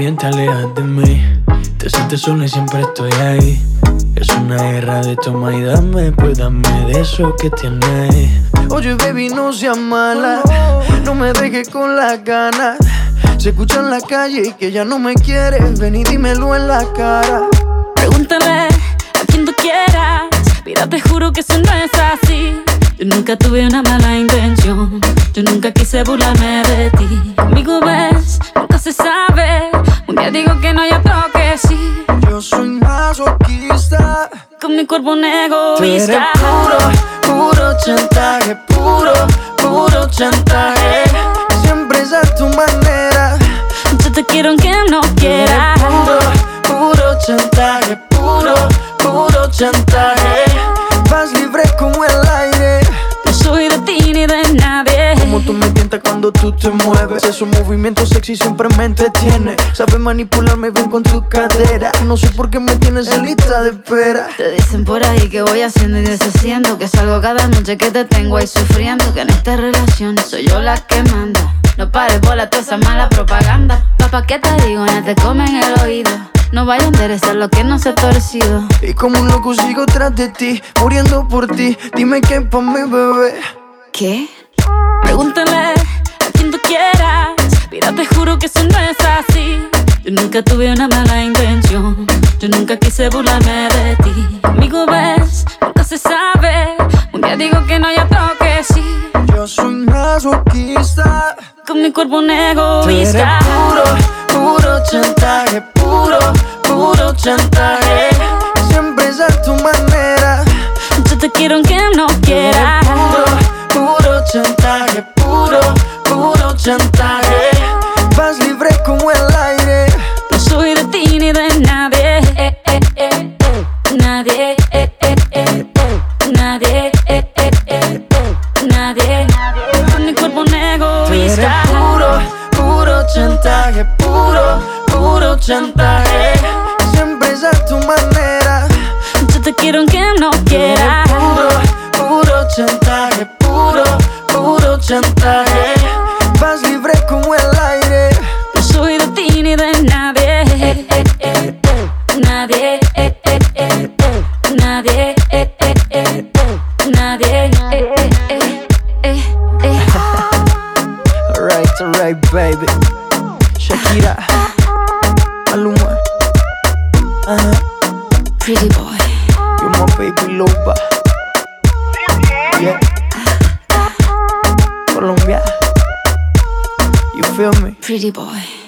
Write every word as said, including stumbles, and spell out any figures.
bien te alejas de mí. Te sientes sola y siempre estoy ahí. Es una guerra de toma y dame, pues dame de eso que tienes. Oye, baby, no seas mala, no me dejes con las ganas. Se escucha en la calle y que ya no me quieres. Ven y dímelo en la cara. Pregúntale a quien tú quieras. Mira, te juro que eso no es así. Yo nunca tuve una mala intención. Yo nunca quise burlarme de ti. Conmigo ves, nunca se sabe. Un día digo que no, y otro que sí. Yo soy masoquista. Con mi cuerpo un egoísta. Tú eres puro, puro chantaje. Puro, puro chantaje. Siempre es a tu manera. Yo te quiero aunque no quiera. Puro, puro chantaje. Puro, puro chantaje. Vas libre como el aire. No soy de ti ni de nadie. Como tú me tientas cuando tú te mueves. Esos movimientos sexy siempre me entretiene. Sabes manipularme bien con tu cadera. No sé por qué me tienes en lista de espera. Te dicen por ahí que voy haciendo y deshaciendo, que salgo cada noche que te tengo ahí sufriendo, que en esta relación soy yo la que manda. No pares bola toda esa mala propaganda. Papá, ¿qué te digo? No te comen el oído. No vaya a enderezar lo que no se ha torcido. Y como un loco sigo tras de ti, muriendo por ti. Dime qué pa' mi bebé. ¿Qué? Pregúntale a quien tú quieras. Mira, te juro que eso no es así. Yo nunca tuve una mala intención. Yo nunca quise burlarme de ti. Conmigo ves, nunca se sabe. Un día digo que no, y otro que sí. Yo soy masoquista. Con mi cuerpo un egoísta. Tú eres puro, puro chantaje. Puro, puro chantaje. Siempre es a tu manera. Yo te quiero aunque no quiera. Puro, puro chantaje. Puro, puro chantaje. Vas libre como el aire. No soy de ti ni de nadie. Eh, eh, eh, eh. Nadie. Eh, eh, eh, eh. Nadie. Eh, eh, eh, eh. Nadie. Con mi cuerpo un egoísta. Puro, puro chantaje. Puro, puro chantaje. Siempre es a tu manera. Yo te quiero aunque no quiera. Puro, puro chantaje. Puro, puro chantaje. Vas libre como el aire. No soy de ti ni de nadie. Eh, eh, eh, eh. Nadie. Eh, eh, eh, eh. Nadie. Eh, eh, eh, eh. Nadie. Eh, eh, eh, eh, eh. Alright, alright, baby. Shakira, Maluma, uh-huh. Pretty boy. You're my baby lover. Yeah. Colombia. You feel me? Pretty boy.